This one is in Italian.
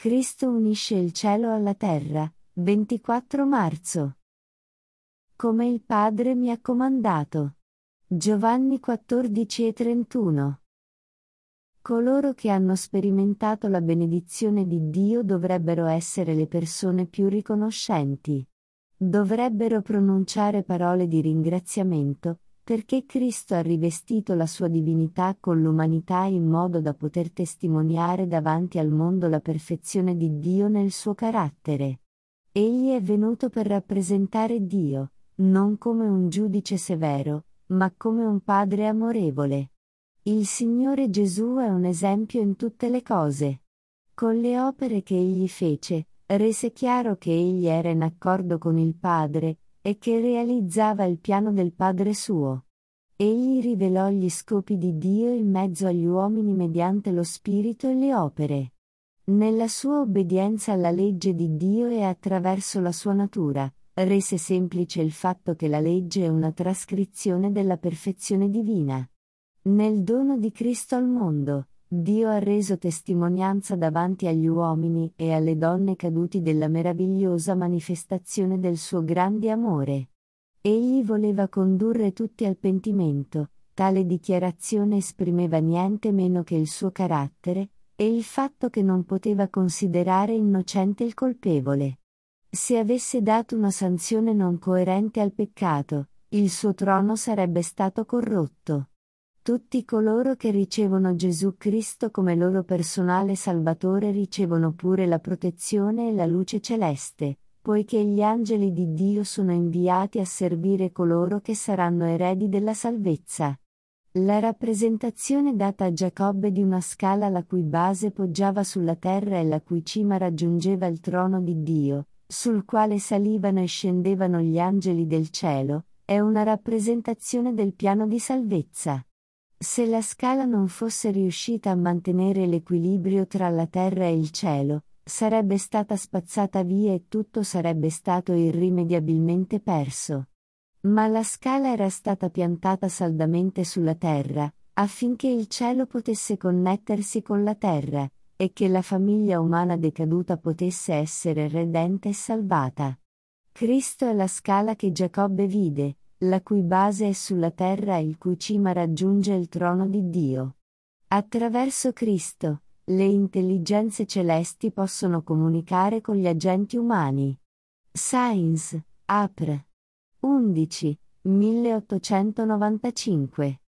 Cristo unisce il cielo alla terra, 24 marzo. Come il Padre mi ha comandato. Giovanni 14:31. Coloro che hanno sperimentato la benedizione di Dio dovrebbero essere le persone più riconoscenti. Dovrebbero pronunciare parole di ringraziamento, perché Cristo ha rivestito la sua divinità con l'umanità in modo da poter testimoniare davanti al mondo la perfezione di Dio nel suo carattere. Egli è venuto per rappresentare Dio, non come un giudice severo, ma come un Padre amorevole. Il Signore Gesù è un esempio in tutte le cose. Con le opere che egli fece, rese chiaro che egli era in accordo con il Padre, e che realizzava il piano del Padre suo. Egli rivelò gli scopi di Dio in mezzo agli uomini mediante lo Spirito e le opere. Nella sua obbedienza alla legge di Dio e attraverso la sua natura, rese semplice il fatto che la legge è una trascrizione della perfezione divina. Nel dono di Cristo al mondo, Dio ha reso testimonianza davanti agli uomini e alle donne caduti della meravigliosa manifestazione del suo grande amore. Egli voleva condurre tutti al pentimento, tale dichiarazione esprimeva niente meno che il suo carattere, e il fatto che non poteva considerare innocente il colpevole. Se avesse dato una sanzione non coerente al peccato, il suo trono sarebbe stato corrotto. Tutti coloro che ricevono Gesù Cristo come loro personale Salvatore ricevono pure la protezione e la luce celeste, poiché gli angeli di Dio sono inviati a servire coloro che saranno eredi della salvezza. La rappresentazione data a Giacobbe di una scala la cui base poggiava sulla terra e la cui cima raggiungeva il trono di Dio, sul quale salivano e scendevano gli angeli del cielo, è una rappresentazione del piano di salvezza. Se la scala non fosse riuscita a mantenere l'equilibrio tra la terra e il cielo, sarebbe stata spazzata via e tutto sarebbe stato irrimediabilmente perso. Ma la scala era stata piantata saldamente sulla terra, affinché il cielo potesse connettersi con la terra, e che la famiglia umana decaduta potesse essere redenta e salvata. Cristo è la scala che Giacobbe vide, la cui base è sulla terra e il cui cima raggiunge il trono di Dio. Attraverso Cristo, le intelligenze celesti possono comunicare con gli agenti umani. Sainz, Apr. 11, 1895